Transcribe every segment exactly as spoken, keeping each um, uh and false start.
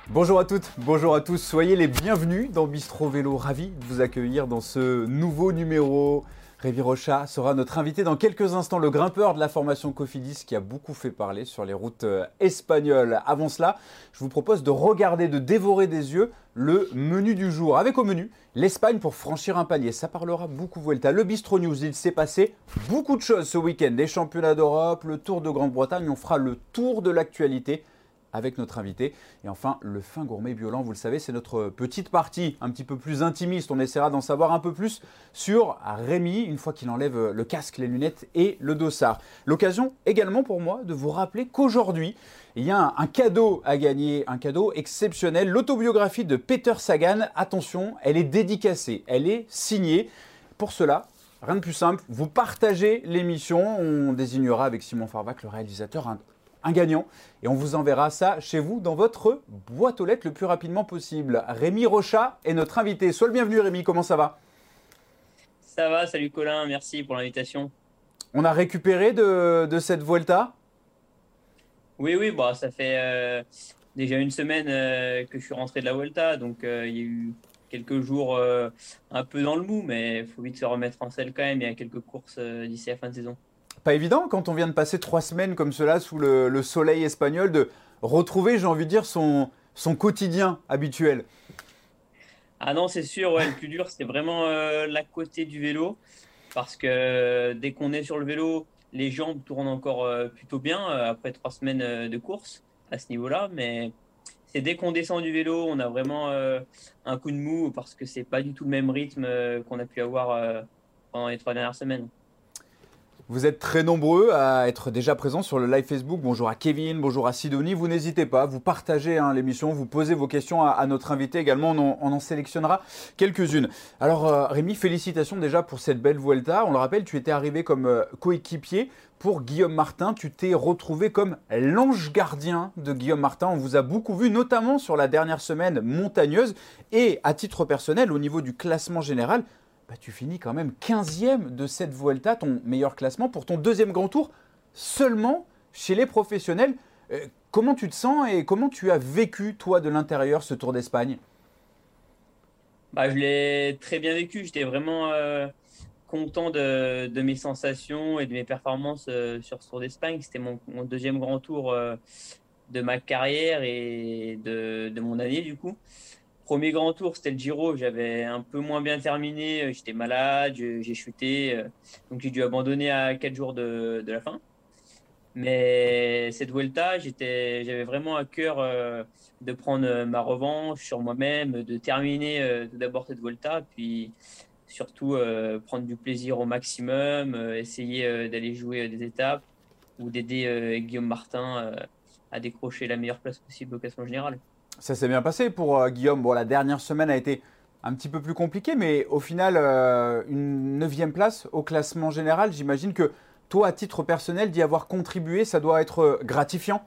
Bonjour à toutes, bonjour à tous, soyez les bienvenus dans Bistro Vélo, ravi de vous accueillir dans ce nouveau numéro. Rémi Rocha sera notre invité dans quelques instants, le grimpeur de la formation Cofidis qui a beaucoup fait parler sur les routes espagnoles. Avant cela, je vous propose de regarder, de dévorer des yeux le menu du jour. Avec au menu, l'Espagne pour franchir un palier. Ça parlera beaucoup Vuelta. Le Bistro News, il s'est passé beaucoup de choses ce week-end. Les championnats d'Europe, le Tour de Grande-Bretagne, on fera le tour de l'actualité avec notre invité. Et enfin, le fin gourmet violent, vous le savez, c'est notre petite partie un petit peu plus intimiste. On essaiera d'en savoir un peu plus sur Rémi, une fois qu'il enlève le casque, les lunettes et le dossard. L'occasion également pour moi de vous rappeler qu'aujourd'hui, il y a un, un cadeau à gagner, un cadeau exceptionnel, l'autobiographie de Peter Sagan. Attention, elle est dédicacée, elle est signée. Pour cela, rien de plus simple, vous partagez l'émission. On désignera avec Simon Farvac, le réalisateur, un un gagnant et on vous enverra ça chez vous dans votre boîte aux lettres le plus rapidement possible. Rémi Rocha est notre invité. Sois le bienvenu Rémi, comment ça va? Ça va, salut Colin, merci pour l'invitation. On a récupéré de, de cette Vuelta? Oui, oui, bah, ça fait euh, déjà une semaine euh, que je suis rentré de la Volta, donc euh, il y a eu quelques jours euh, un peu dans le mou, mais il faut vite se remettre en selle quand même. Il y a quelques courses euh, d'ici la fin de saison. Pas évident quand on vient de passer trois semaines comme cela sous le, le soleil espagnol de retrouver, j'ai envie de dire, son, son quotidien habituel. Ah non, c'est sûr, ouais, le plus dur, c'était vraiment euh, la côté du vélo, parce que euh, dès qu'on est sur le vélo, les jambes tournent encore euh, plutôt bien euh, après trois semaines euh, de course à ce niveau-là, mais c'est dès qu'on descend du vélo, on a vraiment euh, un coup de mou parce que c'est pas du tout le même rythme euh, qu'on a pu avoir euh, pendant les trois dernières semaines. Vous êtes très nombreux à être déjà présents sur le live Facebook. Bonjour à Kevin, bonjour à Sidonie. Vous n'hésitez pas, vous partagez hein, l'émission, vous posez vos questions à, à notre invité également. On en, on en sélectionnera quelques-unes. Alors euh, Rémi, félicitations déjà pour cette belle Vuelta. On le rappelle, tu étais arrivé comme euh, coéquipier pour Guillaume Martin. Tu t'es retrouvé comme l'ange gardien de Guillaume Martin. On vous a beaucoup vu, notamment sur la dernière semaine montagneuse. Et à titre personnel, au niveau du classement général, bah, tu finis quand même quinzième de cette Vuelta, ton meilleur classement pour ton deuxième grand tour, seulement chez les professionnels. Euh, comment tu te sens et comment tu as vécu, toi, de l'intérieur, ce Tour d'Espagne? Bah, je l'ai très bien vécu. J'étais vraiment euh, content de, de mes sensations et de mes performances euh, sur ce Tour d'Espagne. C'était mon, mon deuxième grand tour euh, de ma carrière et de, de mon année du coup. Premier grand tour, c'était le Giro. J'avais un peu moins bien terminé. J'étais malade, je- j'ai chuté. euh, Donc j'ai dû abandonner à quatre jours de, de la fin. Mais cette Vuelta, j'étais, j'avais vraiment à cœur euh, de prendre euh, ma revanche sur moi-même, de terminer euh, tout d'abord cette Vuelta, puis surtout euh, prendre du plaisir au maximum, euh, essayer euh, d'aller jouer euh, des étapes ou d'aider euh, Guillaume Martin euh, à décrocher la meilleure place possible au classement général. Ça s'est bien passé pour euh, Guillaume. Bon, la dernière semaine a été un petit peu plus compliquée, mais au final, euh, une neuvième place au classement général. J'imagine que toi, à titre personnel, d'y avoir contribué, ça doit être euh, gratifiant.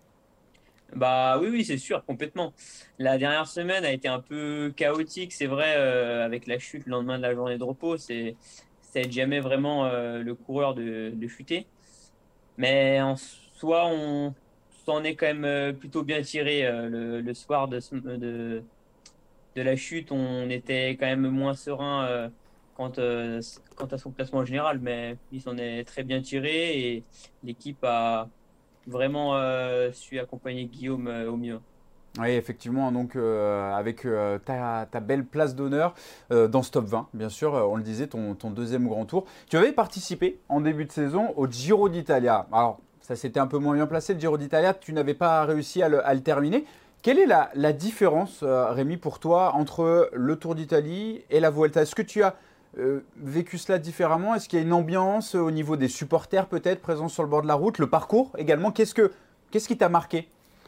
Bah oui, oui, c'est sûr, complètement. La dernière semaine a été un peu chaotique, c'est vrai, euh, avec la chute le lendemain de la journée de repos. C'est, ça aide jamais vraiment euh, le coureur de, de chuter. Mais en soi, on s'en est quand même euh, plutôt bien tiré. euh, le, le soir de, ce- de, de la chute, on était quand même moins serein euh, quant, euh, quant à son classement général, mais il s'en est très bien tiré et l'équipe a vraiment euh, su accompagner Guillaume euh, au mieux. Oui, effectivement, donc euh, avec euh, ta, ta belle place d'honneur euh, dans ce top vingt, bien sûr, euh, on le disait, ton, ton deuxième grand tour. Tu avais participé en début de saison au Giro d'Italia. Alors, ça s'était un peu moins bien placé, le Giro d'Italia, tu n'avais pas réussi à le, à le terminer. Quelle est la, la différence, euh, Rémi, pour toi, entre le Tour d'Italie et la Vuelta? Est-ce que tu as euh, vécu cela différemment? Est-ce qu'il y a une ambiance au niveau des supporters peut-être présents sur le bord de la route? Le parcours également, qu'est-ce que, qu'est-ce qui t'a marqué?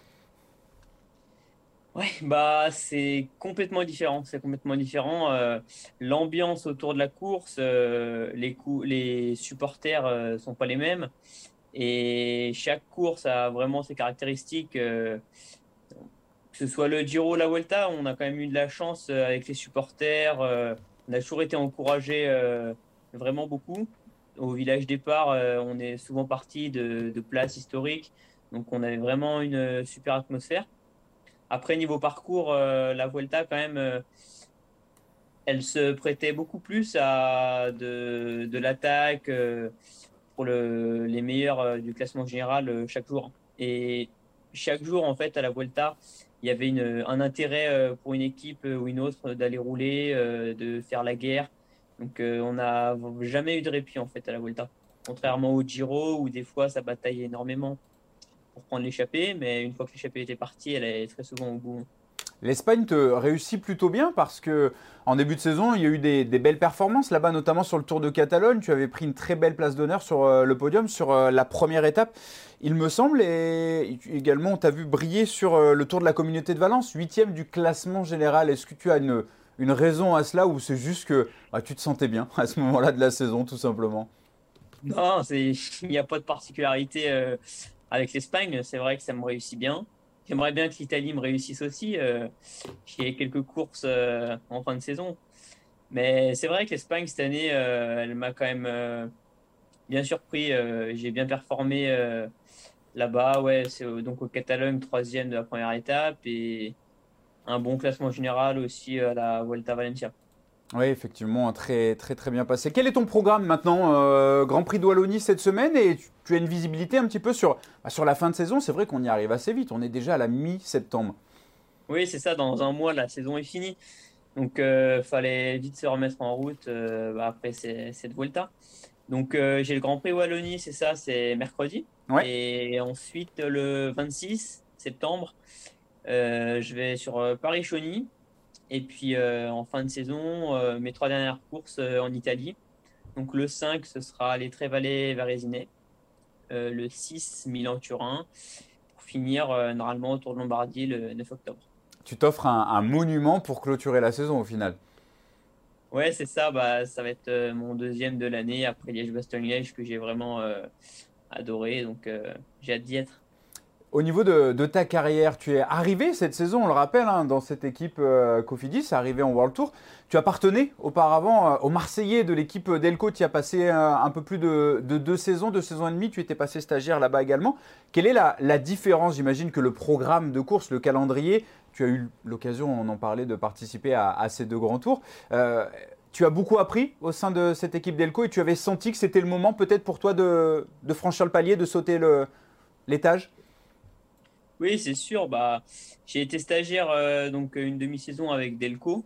Ouais, bah c'est complètement différent. C'est complètement différent. Euh, l'ambiance autour de la course, euh, les coups, les supporters euh, sont pas les mêmes. Et chaque course a vraiment ses caractéristiques. euh, que ce soit le Giro ou la Vuelta, on a quand même eu de la chance euh, avec les supporters. euh, on a toujours été encouragés euh, vraiment beaucoup. Au village départ, euh, on est souvent parti de, de places historiques. Donc on avait vraiment une euh, super atmosphère. Après, niveau parcours, euh, la Vuelta, quand même, euh, elle se prêtait beaucoup plus à de, de l'attaque euh, pour le, les meilleurs euh, du classement général euh, chaque jour. Et chaque jour, en fait, à la Vuelta, il y avait une, un intérêt euh, pour une équipe ou une autre d'aller rouler, euh, de faire la guerre. Donc, euh, on n'a jamais eu de répit, en fait, à la Vuelta. Contrairement au Giro, où des fois, ça bataille énormément pour prendre l'échappée, mais une fois que l'échappée était partie, elle est très souvent au bout. L'Espagne te réussit plutôt bien parce que en début de saison, il y a eu des, des belles performances là-bas, notamment sur le Tour de Catalogne. Tu avais pris une très belle place d'honneur sur euh, le podium, sur euh, la première étape, il me semble. Et également, on t'a vu briller sur euh, le Tour de la Communauté de Valence, huitième du classement général. Est-ce que tu as une, une raison à cela ou c'est juste que bah, tu te sentais bien à ce moment-là de la saison, tout simplement? Non, c'est, il n'y a pas de particularité euh, avec l'Espagne. C'est vrai que ça me réussit bien. J'aimerais bien que l'Italie me réussisse aussi. Euh, j'ai quelques courses euh, en fin de saison. Mais c'est vrai que l'Espagne, cette année, euh, elle m'a quand même euh, bien surpris. Euh, j'ai bien performé euh, là-bas. Ouais, c'est euh, donc au Catalogne, troisième de la première étape et un bon classement général aussi à la Vuelta a Valencia. Oui, effectivement, très très très bien passé. Quel est ton programme maintenant? euh, Grand Prix de Wallonie cette semaine et tu, tu as une visibilité un petit peu sur, bah, sur la fin de saison. C'est vrai qu'on y arrive assez vite, on est déjà à la mi-septembre. Oui, c'est ça. Dans un mois, la saison est finie. Donc, euh, fallait vite se remettre en route euh, bah, après ces- cette Vuelta. Donc, euh, j'ai le Grand Prix Wallonie, c'est ça, c'est mercredi. Ouais, Et ensuite, le vingt-six septembre, euh, je vais sur euh, Paris-Chauny. Et puis, euh, en fin de saison, euh, mes trois dernières courses euh, en Italie. Donc, le cinq, ce sera les Trévalais-Varésinais. Euh, le six, Milan-Turin. Pour finir, euh, normalement, autour de Lombardie le neuf octobre. tu t'offres un, un monument pour clôturer la saison au final. Ouais, c'est ça. Bah, ça va être euh, mon deuxième de l'année après Liège-Bastogne-Liège que j'ai vraiment euh, adoré. Donc, euh, j'ai hâte d'y être. Au niveau de, de ta carrière, tu es arrivé cette saison, on le rappelle, hein, dans cette équipe euh, Cofidis, arrivé en World Tour. Tu appartenais auparavant euh, aux Marseillais de l'équipe Delco. Tu y as passé euh, un peu plus de, de deux saisons, deux saisons et demie. Tu étais passé stagiaire là-bas également. Quelle est la, la différence? J'imagine que le programme de course, le calendrier, tu as eu l'occasion, on en parlait, de participer à, à ces deux grands tours. Euh, tu as beaucoup appris au sein de cette équipe Delco et tu avais senti que c'était le moment peut-être pour toi de, de franchir le palier, de sauter le- l'étage? Oui, c'est sûr. Bah, j'ai été stagiaire euh, donc une demi-saison avec Delco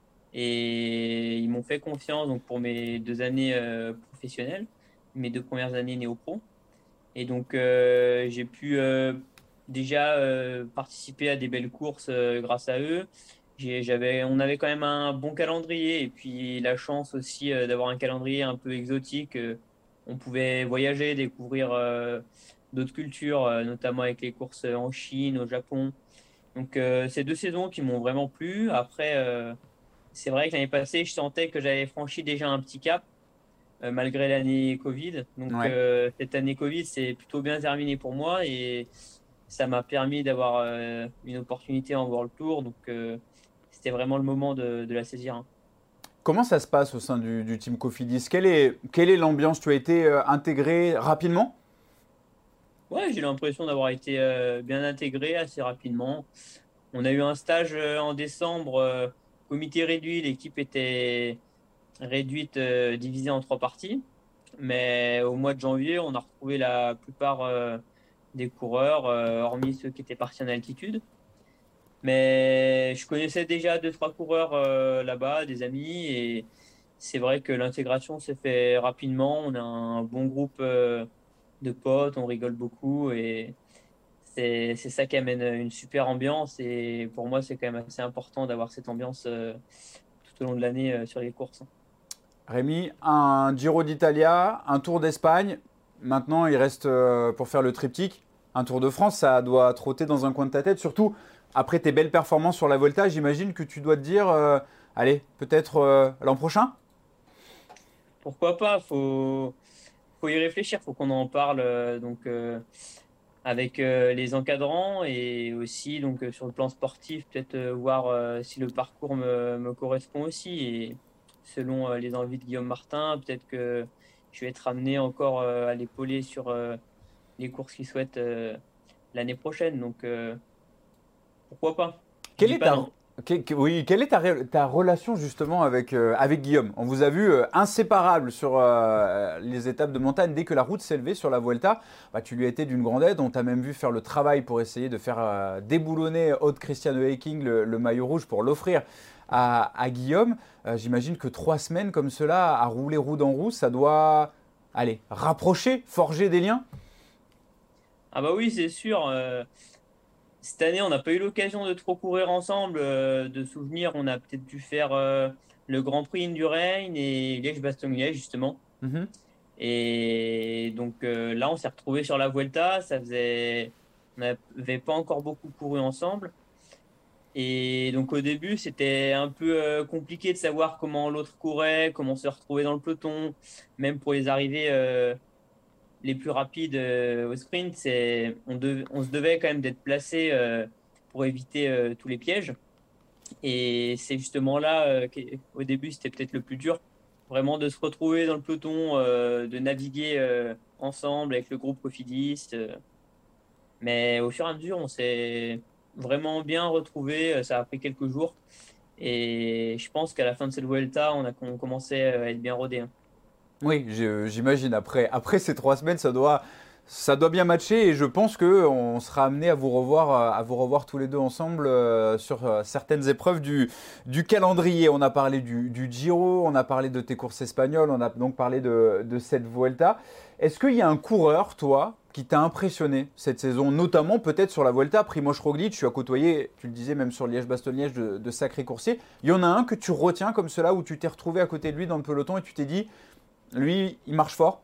et ils m'ont fait confiance donc pour mes deux années euh, professionnelles, mes deux premières années néo-pro. Et donc euh, j'ai pu euh, déjà euh, participer à des belles courses euh, grâce à eux. J'ai- J'avais, on avait quand même un bon calendrier et puis la chance aussi euh, d'avoir un calendrier un peu exotique. Euh, on pouvait voyager, découvrir euh, d'autres cultures, euh, notamment avec les courses en Chine, au Japon. Donc euh, ces deux saisons qui m'ont vraiment plu. Après, euh, c'est vrai que l'année passée, je sentais que j'avais franchi déjà un petit cap euh, malgré l'année Covid. Donc Ouais. euh, cette année Covid, c'est plutôt bien terminé pour moi et ça m'a permis d'avoir euh, une opportunité en World Tour. Donc euh, c'était vraiment le moment de, de la saisir, hein. Comment ça se passe au sein du, du team Cofidis? Quelle est, quelle est l'ambiance? Tu as été euh, intégré rapidement? Ouais, j'ai l'impression d'avoir été euh, bien intégré assez rapidement. On a eu un stage euh, en décembre, euh, comité réduit, l'équipe était réduite, euh, divisée en trois parties. Mais au mois de janvier, on a retrouvé la plupart euh, des coureurs, euh, hormis ceux qui étaient partis en altitude. Mais je connaissais déjà deux, trois coureurs euh, là-bas, des amis, et c'est vrai que l'intégration s'est fait rapidement. On a un bon groupe euh, de potes, on rigole beaucoup, et c'est c'est ça qui amène une super ambiance. Et pour moi, c'est quand même assez important d'avoir cette ambiance euh, tout au long de l'année euh, sur les courses. Rémi, un Giro d'Italia, un Tour d'Espagne. Maintenant, il reste euh, pour faire le triptyque. Un Tour de France, ça doit trotter dans un coin de ta tête. Surtout après tes belles performances sur la Volta, j'imagine que tu dois te dire, euh, allez, peut-être euh, l'an prochain. Pourquoi pas? Faut faut y réfléchir, faut qu'on en parle euh, donc euh, avec euh, les encadrants et aussi donc euh, sur le plan sportif, peut-être euh, voir euh, si le parcours me, me correspond aussi et selon euh, les envies de Guillaume Martin, peut-être que je vais être amené encore euh, à l'épauler sur euh, les courses qu'il souhaite euh, l'année prochaine. Donc euh, pourquoi pas? Je Quelle dis est pas ta, non. que- que- oui, quelle est ta, ré- ta relation justement avec, euh, avec Guillaume? On vous a vu euh, inséparables sur euh, les étapes de montagne. Dès que la route s'est levée sur la Vuelta, bah, tu lui as été d'une grande aide. On t'a même vu faire le travail pour essayer de faire euh, déboulonner Aude Christian Heuking, le, le maillot rouge, pour l'offrir à, à Guillaume. Euh, j'imagine que trois semaines comme cela, à rouler roue dans roue, ça doit, allez, rapprocher, forger des liens. Ah bah oui, c'est sûr. euh, Cette année, on n'a pas eu l'occasion de trop courir ensemble. euh, de souvenirs, on a peut-être dû faire euh, le Grand Prix Indurain et Liège-Bastogne-Liège, justement. Mhm. Et donc euh, là, on s'est retrouvés sur la Vuelta. Ça faisait... On n'avait pas encore beaucoup couru ensemble. Et donc au début, c'était un peu euh, compliqué de savoir comment l'autre courait, comment se retrouver dans le peloton, même pour les arrivées euh, les plus rapides euh, au sprint. C'est, on, dev- on se devait quand même d'être placé euh, pour éviter euh, tous les pièges. Et c'est justement là, euh, qu'au début, c'était peut-être le plus dur, vraiment de se retrouver dans le peloton, euh, de naviguer euh, ensemble avec le groupe Cofidis. euh. Mais au fur et à mesure, on s'est vraiment bien retrouvés. Ça a pris quelques jours. Et je pense qu'à la fin de cette Vuelta, on a on commençait à être bien rodés, hein. Oui, je- j'imagine. Après, après ces trois semaines, ça doit, ça doit bien matcher et je pense qu'on sera amené à vous revoir, euh, à vous revoir tous les deux ensemble euh, sur euh, certaines épreuves du, du calendrier. On a parlé du, du Giro, on a parlé de tes courses espagnoles, on a donc parlé de, de cette Vuelta. Est-ce qu'il y a un coureur, toi, qui t'a impressionné cette saison, notamment peut-être sur la Vuelta? Primož Roglic, tu as côtoyé, tu le disais même sur Liège-Bastogne-Liège, de, de sacrés coursiers. Il y en a un que tu retiens comme cela, où tu t'es retrouvé à côté de lui dans le peloton et tu t'es dit, lui, il marche fort.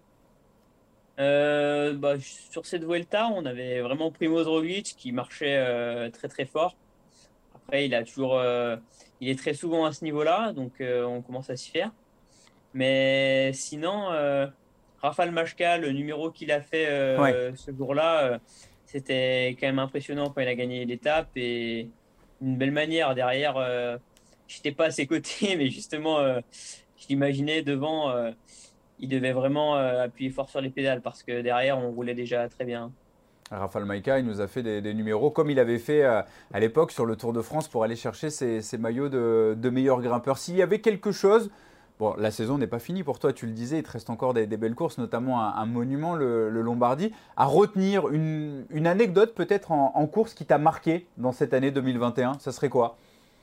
Euh, bah, sur cette Vuelta, on avait vraiment Primož Roglic qui marchait euh, très très fort. Après, il a toujours, euh, il est très souvent à ce niveau-là, donc euh, on commence à s'y faire. Mais sinon, euh, Rafał Majka, le numéro qu'il a fait Ouais. euh, ce jour-là, euh, c'était quand même impressionnant quand il a gagné l'étape et une belle manière derrière. Euh, j'étais pas à ses côtés, mais justement, euh, je l'imaginais devant. Euh, il devait vraiment euh, appuyer fort sur les pédales parce que derrière, on roulait déjà très bien. Rafał Majka, il nous a fait des, des numéros comme il avait fait euh, à l'époque sur le Tour de France pour aller chercher ses, ses maillots de, de meilleurs grimpeurs. S'il y avait quelque chose, bon, la saison n'est pas finie pour toi, tu le disais, il te reste encore des, des belles courses, notamment un, un monument, le, le Lombardie. À retenir une, une anecdote peut-être en, en course qui t'a marqué dans cette année deux mille vingt et un, ça serait quoi?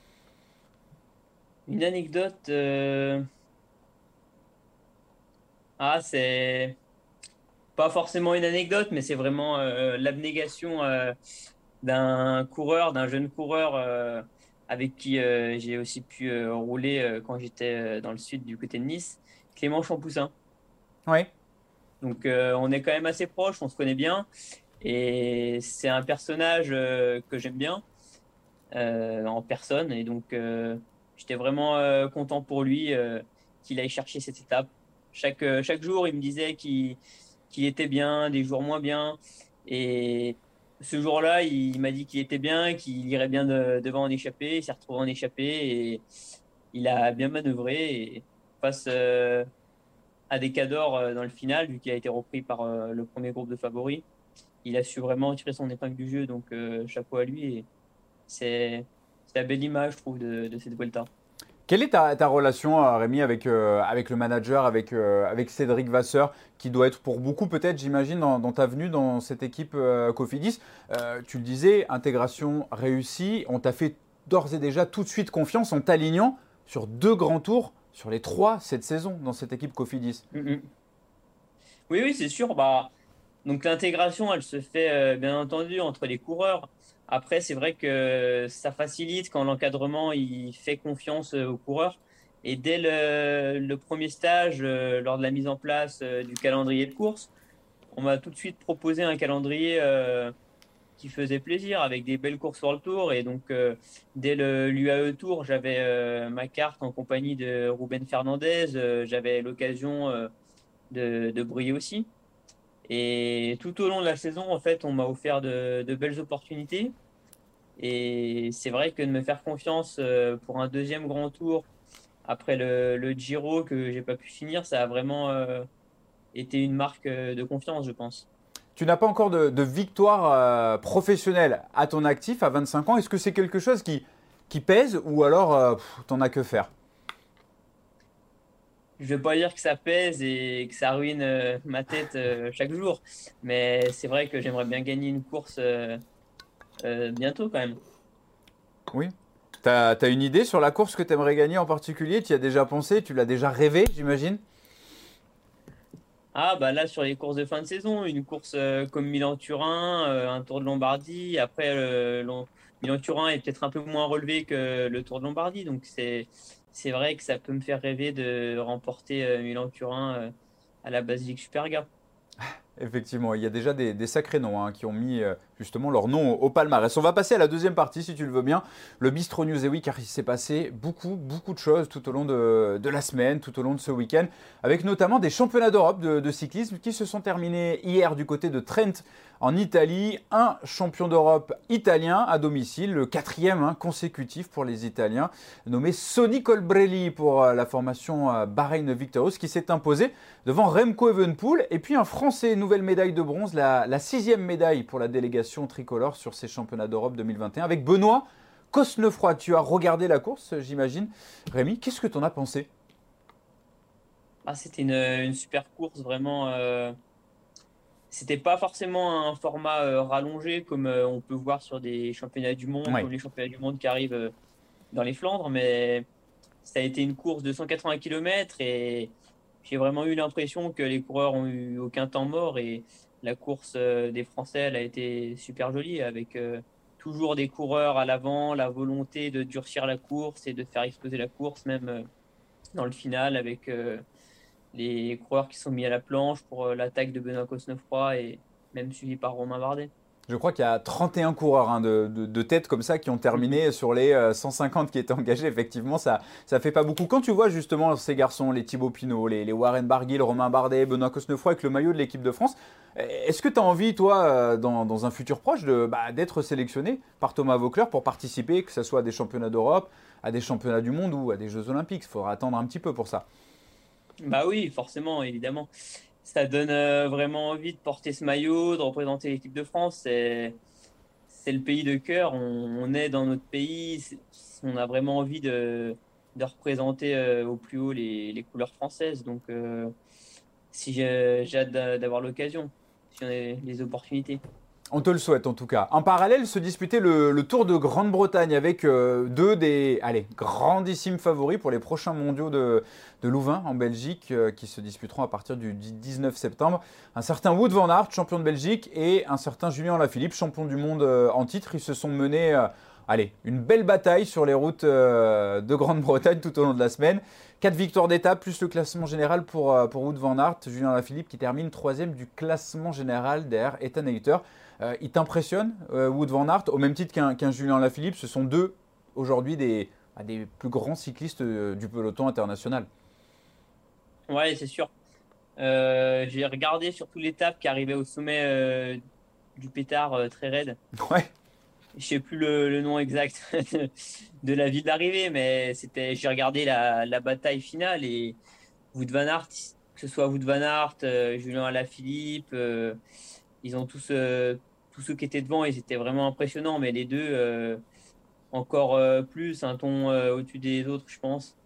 Une anecdote, euh, ah, c'est pas forcément une anecdote, mais c'est vraiment euh, l'abnégation euh, d'un coureur, d'un jeune coureur euh, avec qui euh, j'ai aussi pu euh, rouler euh, quand j'étais euh, dans le sud du côté de Nice, Clément Champoussin. Oui. Donc euh, on est quand même assez proches, on se connaît bien et c'est un personnage euh, que j'aime bien euh, en personne et donc euh, j'étais vraiment euh, content pour lui euh, qu'il aille chercher cette étape. Chaque, euh, chaque jour, il me disait qu'il qu'il était bien, des jours moins bien et ce jour-là, il m'a dit qu'il était bien, qu'il irait bien de- devant en échappée, il s'est retrouvé en échappée et il a bien manœuvré et face euh, à des cadors euh, dans le final, vu qu'il a été repris par euh, le premier groupe de favoris. Il a su vraiment tirer son épingle du jeu, donc euh, chapeau à lui. Et c'est c'est la belle image, je trouve, de, de cette Vuelta. Quelle est ta, ta relation, euh, Rémi, avec, euh, avec le manager, avec, euh, avec Cédric Vasseur, qui doit être pour beaucoup peut-être, j'imagine, dans, dans ta venue dans cette équipe euh, Cofidis. Euh, tu le disais, intégration réussie, on t'a fait d'ores et déjà tout de suite confiance en t'alignant sur deux grands tours sur les trois cette saison dans cette équipe Cofidis. Mm, mm. Oui, oui, c'est sûr. Bah, donc l'intégration, elle se fait euh, bien entendu entre les coureurs. Après, c'est vrai que ça facilite quand l'encadrement il fait confiance euh, aux coureurs. Et dès le, le premier stage, euh, lors de la mise en place euh, du calendrier de course, on m'a tout de suite proposé un calendrier euh, qui faisait plaisir avec des belles courses sur le tour. Et donc, euh, dès le l'U A E Tour, j'avais euh, ma carte en compagnie de Ruben Fernandez. Euh, j'avais l'occasion euh, de, de briller aussi. Et tout au long de la saison, en fait, on m'a offert de, de belles opportunités. Et c'est vrai que de me faire confiance euh, pour un deuxième grand tour après le, le Giro que j'ai pas pu finir, ça a vraiment euh, été une marque euh, de confiance, je pense. tu n'as pas encore de, de victoire euh, professionnelle à ton actif à vingt-cinq ans. Est-ce que c'est quelque chose qui, qui pèse ou alors euh, tu n'en as que faire? Je ne veux pas dire que ça pèse et que ça ruine euh, ma tête euh, chaque jour, mais c'est vrai que j'aimerais bien gagner une course euh, euh, bientôt quand même. Oui. Tu as une idée sur la course que tu aimerais gagner en particulier? Tu y as déjà pensé? Tu l'as déjà rêvé, j'imagine? Ah bah là sur les courses de fin de saison, une course euh, comme Milan-Turin, euh, un Tour de Lombardie. Après le, le- Milan-Turin est peut-être un peu moins relevé que le Tour de Lombardie, donc c'est c'est vrai que ça peut me faire rêver de remporter euh, Milan-Turin euh, à la Basilique Superga. Effectivement, il y a déjà des, des sacrés noms hein, qui ont mis euh, justement leur nom au, au palmarès. On va passer à la deuxième partie, si tu le veux bien, le Bistro News. Et oui, car il s'est passé beaucoup, beaucoup de choses tout au long de, de la semaine, tout au long de ce week-end, avec notamment des championnats d'Europe de, de cyclisme qui se sont terminés hier du côté de Trent en Italie. Un champion d'Europe italien à domicile, le quatrième hein, consécutif pour les Italiens, nommé Sonny Colbrelli pour euh, la formation euh, Bahreïn Victorious, qui s'est imposé devant Remco Evenepoel. Et puis un Français, nouvelle médaille de bronze, la, la sixième médaille pour la délégation tricolore sur ces championnats d'Europe deux mille vingt et un, avec Benoît Cosnefroy. Tu as regardé la course, j'imagine. Rémi, qu'est-ce que tu en as pensé? Ah, c'était une, une super course, vraiment. Euh, c'était pas forcément un format euh, rallongé comme euh, on peut voir sur des championnats du monde, Oui. comme les championnats du monde qui arrivent euh, dans les Flandres, mais ça a été une course de cent quatre-vingts kilomètres et j'ai vraiment eu l'impression que les coureurs ont eu aucun temps mort et la course euh, des Français, elle a été super jolie avec euh, toujours des coureurs à l'avant, la volonté de durcir la course et de faire exploser la course, même euh, dans le final avec euh, les coureurs qui sont mis à la planche pour euh, l'attaque de Benoît Cosnefroy et même suivi par Romain Bardet. Je crois qu'il y a trente et un coureurs hein, de, de, de tête comme ça qui ont Mhm. terminé sur les euh, cent cinquante qui étaient engagés. Effectivement, ça ça fait pas beaucoup. Quand tu vois justement ces garçons, les Thibaut Pinot, les, les Warren Barguil, Romain Bardet, Benoît Cosnefroy avec le maillot de l'équipe de France, est-ce que tu as envie, toi, euh, dans, dans un futur proche, de, bah, d'être sélectionné par Thomas Voeckler pour participer, que ce soit à des championnats d'Europe, à des championnats du monde ou à des Jeux Olympiques? Il faudra attendre un petit peu pour ça. Bah oui, forcément, évidemment. Ça donne euh, vraiment envie de porter ce maillot, de représenter l'équipe de France. C'est, c'est le pays de cœur. On, on est dans notre pays. C'est- On a vraiment envie de, de représenter euh, au plus haut les, les couleurs françaises. Donc, euh, si j'ai, j'ai hâte d'a- d'avoir l'occasion, si on a les opportunités. On te le souhaite en tout cas. En parallèle, se disputait le, le Tour de Grande-Bretagne avec euh, deux des allez, grandissimes favoris pour les prochains mondiaux de, de Louvain en Belgique euh, qui se disputeront à partir du dix-neuf septembre. Un certain Wout van Aert, champion de Belgique, et un certain Julien Alaphilippe, champion du monde euh, en titre. Ils se sont menés euh, allez, une belle bataille sur les routes euh, de Grande-Bretagne tout au long de la semaine. Quatre victoires d'étape, plus le classement général pour, euh, pour Wout van Aert. Julien Alaphilippe qui termine troisième du classement général derrière Ethan Hayter. Euh, il t'impressionne, euh, Wout van Aert, au même titre qu'un qu'un Julien Lafilippe. Ce sont deux, aujourd'hui, des, bah, des plus grands cyclistes euh, du peloton international. Ouais, c'est sûr. Euh, j'ai regardé surtout l'étape qui arrivait au sommet euh, du pétard euh, très raide. Ouais, Je sais plus le, le nom exact de, de la ville d'arrivée, mais c'était, j'ai regardé la, la bataille finale et Wout van Aert, que ce soit Wout van Aert, euh, Julien Alaphilippe, euh, ils ont tous, euh, tous ceux qui étaient devant, ils étaient vraiment impressionnants, mais les deux, euh, encore euh, plus, un ton euh, au-dessus des autres, je pense.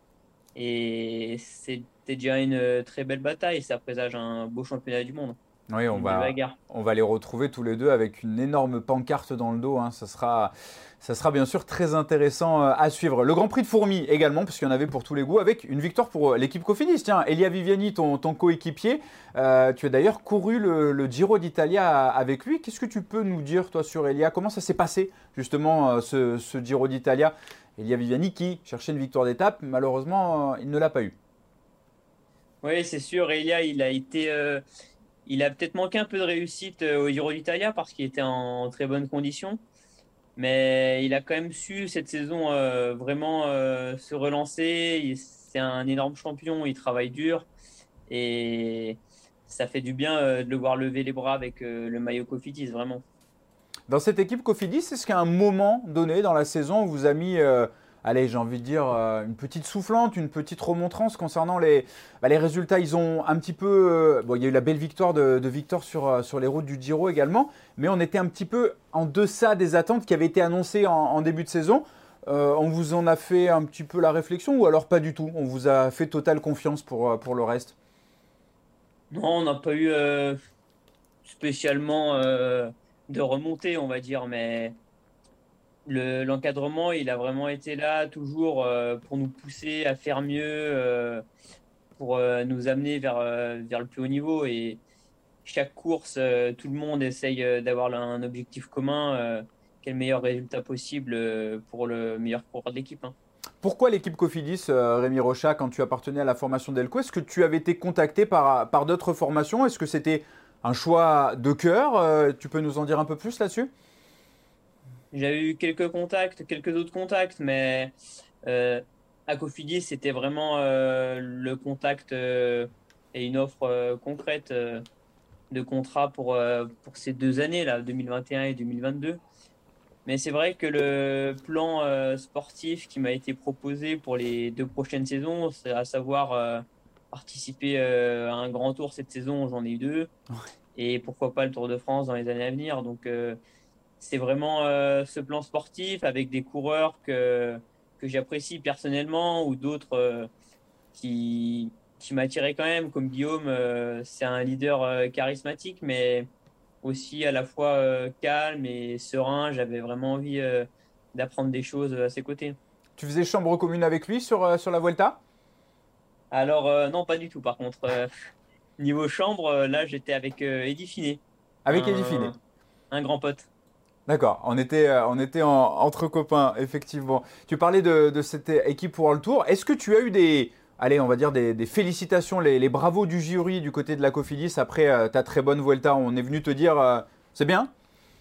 Et c'était déjà une euh, très belle bataille, ça présage un beau championnat du monde, oui, on une belle va, bagarre. on va les retrouver tous les deux avec une énorme pancarte dans le dos. Hein. Ça sera, ça sera bien sûr très intéressant euh, à suivre. Le Grand Prix de Fourmies également, puisqu'il y en avait pour tous les goûts, avec une victoire pour euh, l'équipe Cofidis. Tiens, Elia Viviani, ton, ton coéquipier, euh, tu as d'ailleurs couru le, le Giro d'Italia avec lui. Qu'est-ce que tu peux nous dire, toi, sur Elia? Comment ça s'est passé, justement, euh, ce, ce Giro d'Italia? Elia Viviani qui cherchait une victoire d'étape, malheureusement, euh, il ne l'a pas eu. Oui, c'est sûr, Elia, il a été, euh, il a peut-être manqué un peu de réussite euh, au Giro d'Italia parce qu'il était en très bonne condition, mais il a quand même su cette saison euh, vraiment euh, se relancer. Il- C'est un énorme champion, il travaille dur et ça fait du bien euh, de le voir lever les bras avec euh, le maillot Cofidis, vraiment. Dans cette équipe Cofidis, est-ce qu'à un moment donné dans la saison, on vous a mis euh, allez, j'ai envie de dire, euh, une petite soufflante, une petite remontrance concernant les, bah, les résultats. Ils ont un petit peu… euh, bon, il y a eu la belle victoire de, de Victor sur, euh, sur les routes du Giro également, mais on était un petit peu en deçà des attentes qui avaient été annoncées en, en début de saison. Euh, on vous en a fait un petit peu la réflexion ou alors pas du tout? On vous a fait totale confiance pour, euh, pour le reste? Non, on n'a pas eu euh, spécialement euh, de remontée, on va dire, mais le, l'encadrement, il a vraiment été là toujours euh, pour nous pousser à faire mieux, euh, pour euh, nous amener vers, euh, vers le plus haut niveau. Et chaque course, euh, tout le monde essaye euh, d'avoir un objectif commun, euh, quel meilleur résultat possible euh, pour le meilleur coureur de l'équipe, hein. Pourquoi l'équipe Cofidis, euh, Rémi Rocha, quand tu appartenais à la formation Delco, est-ce que tu avais été contacté par, par d'autres formations? Est-ce que c'était un choix de cœur? Euh, Tu peux nous en dire un peu plus là-dessus? J'ai eu quelques contacts, quelques autres contacts, mais euh, à Cofidis, c'était vraiment euh, le contact euh, et une offre euh, concrète euh, de contrat pour, euh, pour ces deux années, là, deux mille vingt et un et deux mille vingt-deux. Mais c'est vrai que le plan euh, sportif qui m'a été proposé pour les deux prochaines saisons, c'est à savoir euh, participer euh, à un grand tour cette saison, j'en ai eu deux, et pourquoi pas le Tour de France dans les années à venir. Donc, euh, c'est vraiment euh, ce plan sportif avec des coureurs que, que j'apprécie personnellement ou d'autres euh, qui, qui m'attiraient quand même, comme Guillaume. Euh, c'est un leader euh, charismatique, mais aussi à la fois euh, calme et serein. J'avais vraiment envie euh, d'apprendre des choses à ses côtés. Tu faisais chambre commune avec lui sur, euh, sur la Vuelta? Alors, euh, non, pas du tout. Par contre, euh, niveau chambre, euh, là, j'étais avec euh, Eddie Finet, Avec Eddie Finet. un, un grand pote. D'accord, on était, euh, on était en- entre copains, effectivement. Tu parlais de, de cette équipe World Tour. Est-ce que tu as eu des, allez, on va dire des, des félicitations, les, les bravos du jury du côté de la Cofidis après euh, ta très bonne Vuelta? On est venu te dire, euh, c'est bien?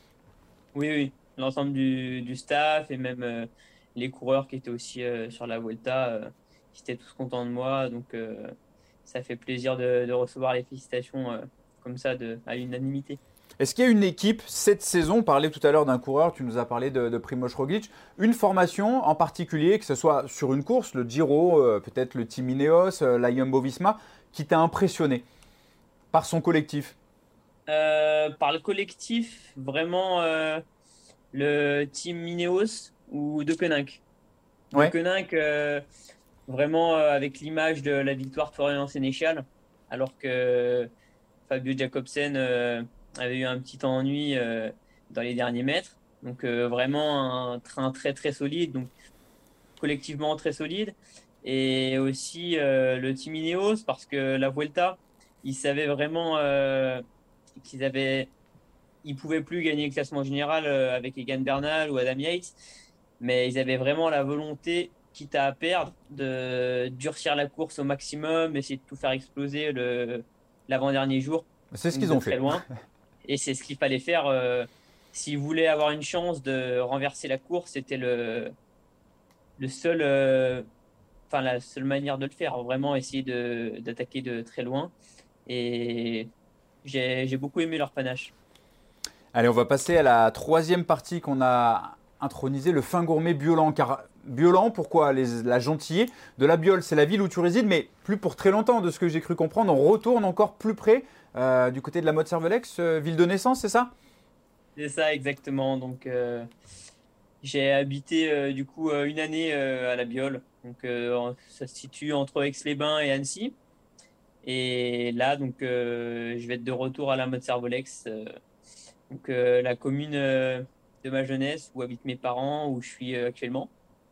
Oui, oui, l'ensemble du, du staff et même euh, les coureurs qui étaient aussi euh, sur la Vuelta, euh, ils étaient tous contents de moi. Donc, euh, ça fait plaisir de, de recevoir les félicitations euh, comme ça de, à l'unanimité. Est-ce qu'il y a une équipe cette saison, on parlait tout à l'heure d'un coureur, tu nous as parlé de, de Primož Roglic, une formation en particulier, que ce soit sur une course, le Giro, euh, peut-être le Team Ineos, euh, la Jumbo-Visma, qui t'a impressionné par son collectif? Euh, par le collectif, vraiment euh, le team Ineos ou De Koninck. De Ouais. Koninck, euh, vraiment euh, avec l'image de la victoire de Florian Sénéchal, alors que Fabio Jacobsen euh, avait eu un petit ennui euh, dans les derniers mètres. Donc euh, vraiment un train très très solide, donc collectivement très solide. Et aussi euh, le Team Ineos, parce que la Vuelta, ils savaient vraiment euh, qu'ils avaient, ils pouvaient plus gagner le classement général euh, avec Egan Bernal ou Adam Yates, mais ils avaient vraiment la volonté, quitte à perdre, de durcir la course au maximum, essayer de tout faire exploser le l'avant-dernier jour, C'est ce donc qu'ils de ont très fait. loin. Et c'est ce qu'il fallait faire. Euh, s'ils voulaient avoir une chance de renverser la course, c'était le, le seul, euh, enfin, la seule manière de le faire. Vraiment essayer de, d'attaquer de très loin. Et j'ai, j'ai beaucoup aimé leur panache. Allez, on va passer à la troisième partie qu'on a intronisée, le fin gourmet Biolan. Car Biolan, pourquoi les, la gentillée de la Biole, c'est la ville où tu résides, mais plus pour très longtemps, de ce que j'ai cru comprendre. On retourne encore plus près, euh, du côté de la Motte-Servolex, euh, ville de naissance, c'est ça? C'est ça exactement. Donc euh, j'ai habité euh, du coup euh, une année euh, à la Biole. Donc euh, ça se situe entre Aix-les-Bains et Annecy. Et là, donc, euh, je vais être de retour à la Motte-Servolex, euh, donc euh, la commune euh, de ma jeunesse où habitent mes parents, où je suis euh, actuellement.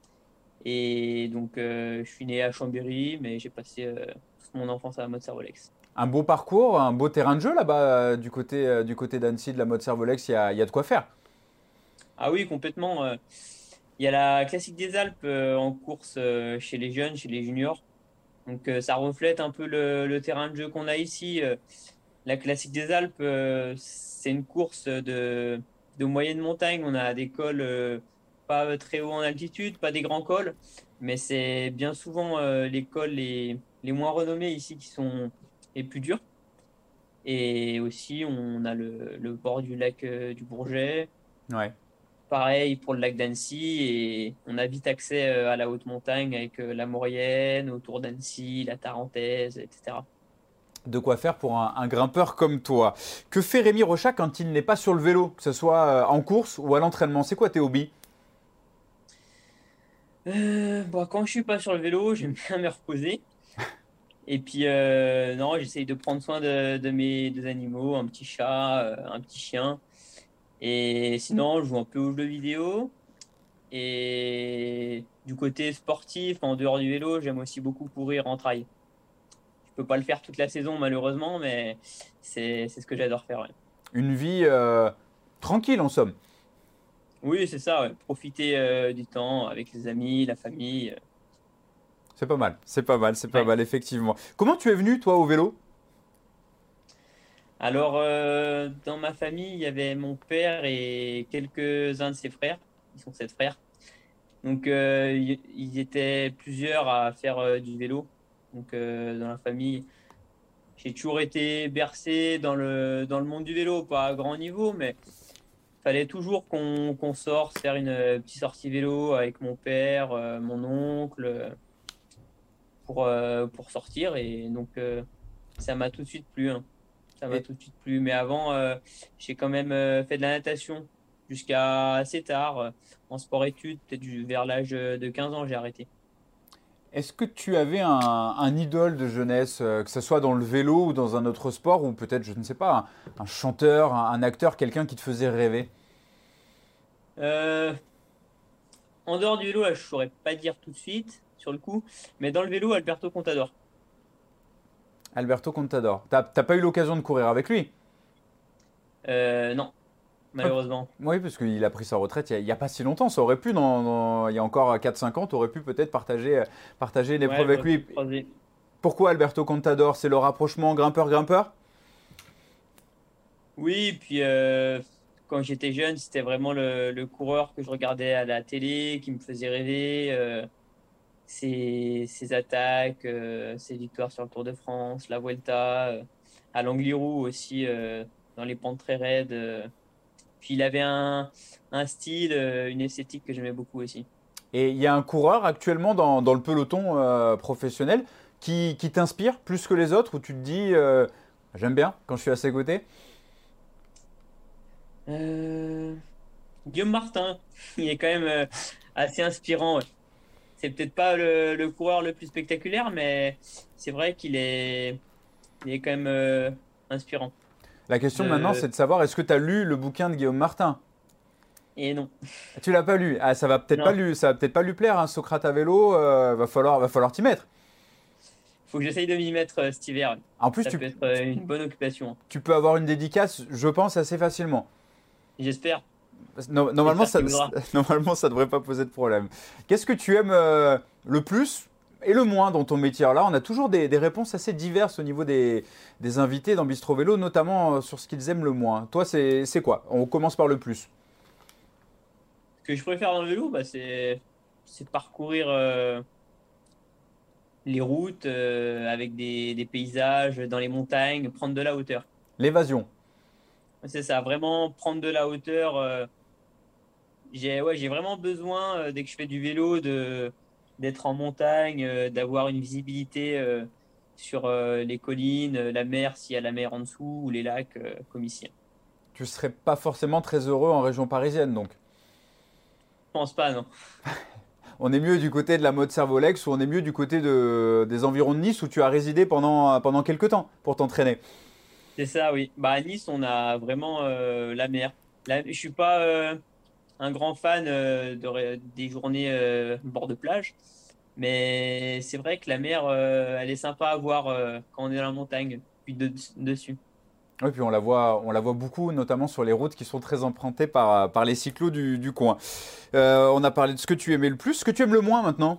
Et donc, euh, je suis né à Chambéry, mais j'ai passé euh, toute mon enfance à la Motte-Servolex. Un beau parcours, un beau terrain de jeu là-bas, euh, du côté, euh, du côté d'Annecy, de la Motte-Servolex, il y a, il y a de quoi faire. Ah oui, complètement. euh, Il y a la Classique des Alpes euh, en course euh, chez les jeunes, chez les juniors. Donc, euh, ça reflète un peu le, le terrain de jeu qu'on a ici. Euh, La Classique des Alpes, euh, c'est une course de, de moyenne montagne. On a des cols euh, pas très haut en altitude, pas des grands cols, mais c'est bien souvent euh, les cols les, les moins renommés ici qui sont les plus durs. Et aussi, on a le, le bord du lac euh, du Bourget. Ouais. pareil pour le lac d'Annecy et on a vite accès euh, à la haute montagne avec euh, la Maurienne, autour d'Annecy, la Tarentaise, et cetera. De quoi faire pour un, un grimpeur comme toi. Que fait Rémi Rochat quand il n'est pas sur le vélo, que ce soit euh, en course ou à l'entraînement? C'est quoi tes hobbies? Euh, bon, quand je suis pas sur le vélo, j'aime bien me reposer. Et puis, euh, non, j'essaye de prendre soin de, de mes deux animaux, un petit chat, euh, un petit chien. Et sinon, je joue un peu aux jeux vidéo. Et du côté sportif, en dehors du vélo, j'aime aussi beaucoup courir en trail. Je peux pas le faire toute la saison, malheureusement, mais c'est c'est ce que j'adore faire. Ouais. Une vie euh, tranquille en somme. Oui, c'est ça, ouais. Profiter euh, du temps avec les amis, la famille. euh. C'est pas mal, c'est pas mal, c'est pas Ouais. mal, effectivement. Comment tu es venu, toi, au vélo? Alors, euh, dans ma famille, il y avait mon père et quelques-uns de ses frères. Ils sont sept frères. Donc, euh, ils ils étaient plusieurs à faire euh, du vélo. Donc, euh, dans la famille, j'ai toujours été bercé dans le, dans le monde du vélo, pas à grand niveau, mais fallait toujours qu'on qu'on sorte, faire une euh, petite sortie vélo avec mon père, euh, mon oncle, euh, pour, euh, pour sortir. Et donc, euh, ça m'a tout de suite plu. Hein. Ça m'a Et tout de suite plu. Mais avant, euh, j'ai quand même euh, fait de la natation jusqu'à assez tard, euh, en sport-études, peut-être du- vers l'âge de quinze ans, j'ai arrêté. est-ce que tu avais un, un idole de jeunesse, euh, que ce soit dans le vélo ou dans un autre sport, ou peut-être, je ne sais pas, un, un chanteur, un, un acteur, quelqu'un qui te faisait rêver? Euh, En dehors du vélo, là, je ne saurais pas dire tout de suite sur le coup, mais dans le vélo, Alberto Contador. Alberto Contador. T'as t'as pas eu l'occasion de courir avec lui? Euh, non, Ouais, malheureusement. oui, parce qu'il a pris sa retraite il n'y a, a pas si longtemps. Ça aurait pu, dans, dans- il y a encore quatre cinq ans, tu aurais pu peut-être partager, euh, partager une épreuve Ouais, avec j'aurais pu lui. le croiser. Pourquoi Alberto Contador? C'est le rapprochement grimpeur-grimpeur? Oui, puis euh, quand j'étais jeune, c'était vraiment le, le coureur que je regardais à la télé, qui me faisait rêver. euh, ses, ses attaques, euh, ses victoires sur le Tour de France, la Vuelta, euh, à l'Angliru aussi, euh, dans les pentes très raides. euh. Puis il avait un, un style, euh, une esthétique que j'aimais beaucoup aussi. Et il y a un coureur actuellement dans, dans le peloton euh, professionnel qui, qui t'inspire plus que les autres, où tu te dis, euh, j'aime bien quand je suis à ses côtés. Euh, Guillaume Martin, il est quand même euh, assez inspirant. Ouais. C'est peut-être pas le, le coureur le plus spectaculaire, mais c'est vrai qu'il est, il est quand même euh, inspirant. La question maintenant, De... c'est de savoir, est-ce que tu as lu le bouquin de Guillaume Martin? Et non, Tu l'as pas lu. Ah, ça va peut-être pas non, lui, ça va peut-être pas lui plaire, hein, Socrate à vélo. euh, va falloir, va falloir t'y mettre. faut que j'essaye de m'y mettre euh, cet hiver. En plus, Ça tu, peut être euh, une bonne occupation. tu peux avoir une dédicace, je pense, assez facilement. J'espère, No- Normalement, j'espère ça, qu'il voudra. normalement, ça devrait pas poser de problème. Qu'est-ce que tu aimes euh, le plus et le moins dans ton métier? Alors là, on a toujours des, des réponses assez diverses au niveau des, des invités dans Bistro Vélo, notamment euh, sur ce qu'ils aiment le moins. Toi, c'est c'est quoi? On commence par le plus. Ce que je préfère dans le vélo, bah, c'est c'est parcourir euh, les routes euh, avec des, des paysages dans les montagnes, prendre de la hauteur. L'évasion. C'est ça, vraiment prendre de la hauteur. euh, j'ai ouais, j'ai vraiment besoin, euh, dès que je fais du vélo, de d'être en montagne, euh, d'avoir une visibilité euh, sur euh, les collines, euh, la mer, s'il y a la mer en dessous, ou les lacs, euh, comme ici. Je Tu serais pas forcément très heureux en région parisienne, donc. pense pas, non. On est mieux du côté de la mode Servolex ou on est mieux du côté de, des environs de Nice où tu as résidé pendant, pendant quelques temps pour t'entraîner. C'est ça, oui. Bah, à Nice, on a vraiment euh, la mer. La- je suis pas euh, un grand fan euh, de ré- des journées euh, bord de plage, mais c'est vrai que la mer, euh, elle est sympa à voir euh, quand on est dans la montagne, puis de- dessus. Oui, puis on la voit, on la voit beaucoup, notamment sur les routes qui sont très empruntées par, par les cyclos du, du coin. Euh, on a parlé de ce que tu aimais le plus, ce que tu aimes le moins maintenant.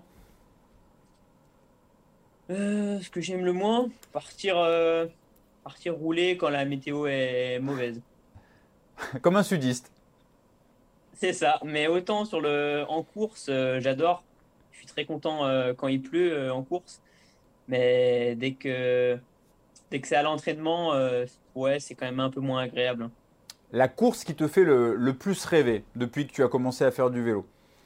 Euh, ce que j'aime le moins, partir, euh, partir rouler quand la météo est mauvaise. Comme un sudiste. C'est ça. Mais autant sur le, en course, euh, j'adore. Je suis très content euh, quand il pleut euh, en course. Mais dès que, dès que c'est à l'entraînement, euh, ouais, c'est quand même un peu moins agréable. la course qui te fait le, le plus rêver depuis que tu as commencé à faire du vélo?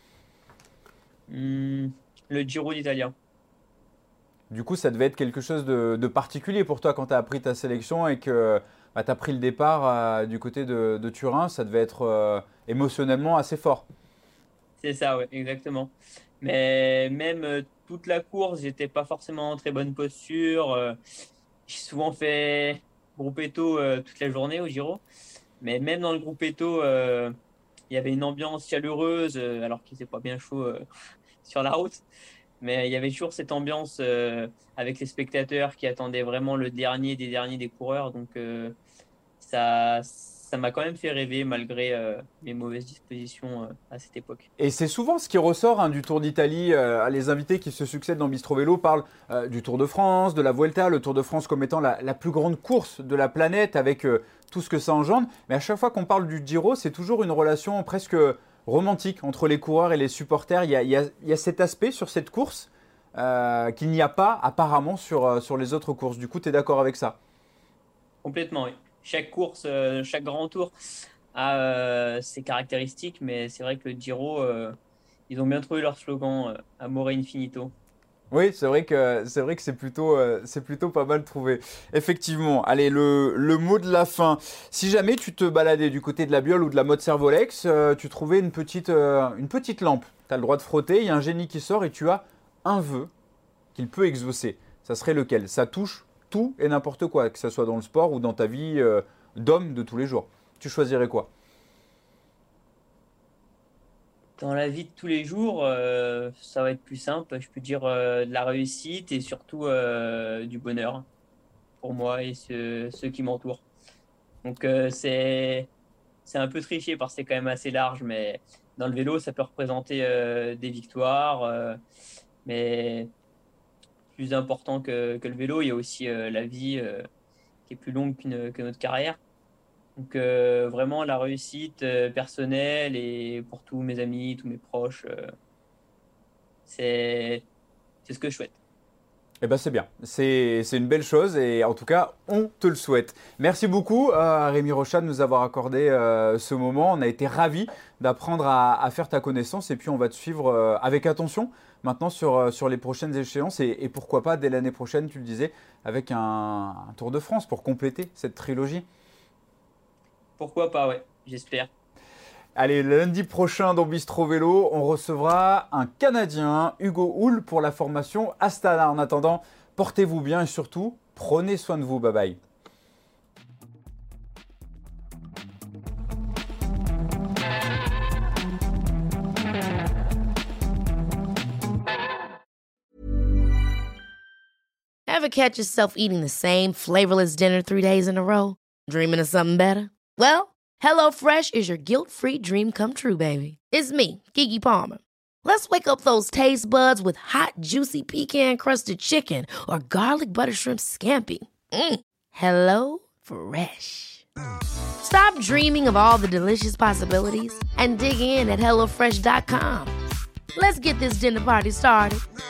Hmm, le Giro d'Italia. Du coup, ça devait être quelque chose de, de particulier pour toi quand tu as appris ta sélection et que bah, tu as pris le départ euh, du côté de, de Turin. Ça devait être euh, émotionnellement assez fort. C'est ça, ouais, exactement. Mais même euh, toute la course, j'étais pas forcément en très bonne posture. euh, j'ai souvent fait gruppetto euh, toute la journée au Giro. Mais même dans le gruppetto, euh, il y avait une ambiance chaleureuse, euh, alors qu'il faisait pas bien chaud euh, sur la route. Mais il y avait toujours cette ambiance euh, avec les spectateurs qui attendaient vraiment le dernier des derniers des coureurs. Donc euh, ça, ça m'a quand même fait rêver malgré euh, mes mauvaises dispositions euh, à cette époque. Et c'est souvent ce qui ressort hein, du Tour d'Italie. Euh, les invités qui se succèdent dans Bistro Vélo parlent euh, du Tour de France, de la Vuelta, le Tour de France comme étant la, la plus grande course de la planète avec euh, tout ce que ça engendre. Mais à chaque fois qu'on parle du Giro, c'est toujours une relation presque romantique entre les coureurs et les supporters. Il y a, il y a, il y a cet aspect sur cette course euh, qu'il n'y a pas apparemment sur, euh, sur les autres courses. Du coup, tu es d'accord avec ça? Complètement, oui. Chaque course, euh, chaque grand tour a euh, ses caractéristiques, mais c'est vrai que le Giro, euh, ils ont bien trouvé leur slogan, euh, Amore Infinito. Oui, c'est vrai que c'est vrai que c'est plutôt, euh, c'est plutôt pas mal trouvé. Effectivement. Allez, le, le mot de la fin. Si jamais tu te baladais du côté de la Biole ou de la mode Servolex, euh, tu trouvais une petite, euh, une petite lampe. Tu as le droit de frotter, il y a un génie qui sort et tu as un vœu qu'il peut exaucer. Ça serait lequel? Ça touche tout et n'importe quoi, que ce soit dans le sport ou dans ta vie euh, d'homme de tous les jours. Tu choisirais quoi? Dans la vie de tous les jours, euh, ça va être plus simple. Je peux dire euh, de la réussite et surtout euh, du bonheur pour moi et ceux, ceux qui m'entourent. Donc euh, c'est c'est un peu triché parce que c'est quand même assez large, mais dans le vélo, ça peut représenter euh, des victoires. euh, mais plus important que, que le vélo, il y a aussi euh, la vie euh, qui est plus longue qu'une- que notre carrière. Donc euh, vraiment la réussite euh, personnelle et pour tous mes amis, tous mes proches, euh, c'est c'est ce que je souhaite. Eh ben c'est bien, c'est c'est une belle chose et en tout cas on te le souhaite. Merci beaucoup à Rémi Rocha de nous avoir accordé euh, ce moment. On a été ravis d'apprendre à, à faire ta connaissance et puis on va te suivre euh, avec attention maintenant sur, euh, sur les prochaines échéances et, et pourquoi pas dès l'année prochaine, tu le disais, avec un, un Tour de France pour compléter cette trilogie. Pourquoi pas, ouais, j'espère. Allez, lundi prochain dans Bistro Vélo, on recevra un Canadien, Hugo Hull, pour la formation Astana. En attendant, portez-vous bien et surtout, prenez soin de vous. Bye bye. Ever catch yourself eating the same flavorless dinner three days in a row? Dreaming of something better? Well, HelloFresh is your guilt-free dream come true, baby. It's me, Keke Palmer. Let's wake up those taste buds with hot, juicy pecan-crusted chicken or garlic butter shrimp scampi. Mm. Hello Fresh. Stop dreaming of all the delicious possibilities and dig in at hello fresh dot com. Let's get this dinner party started.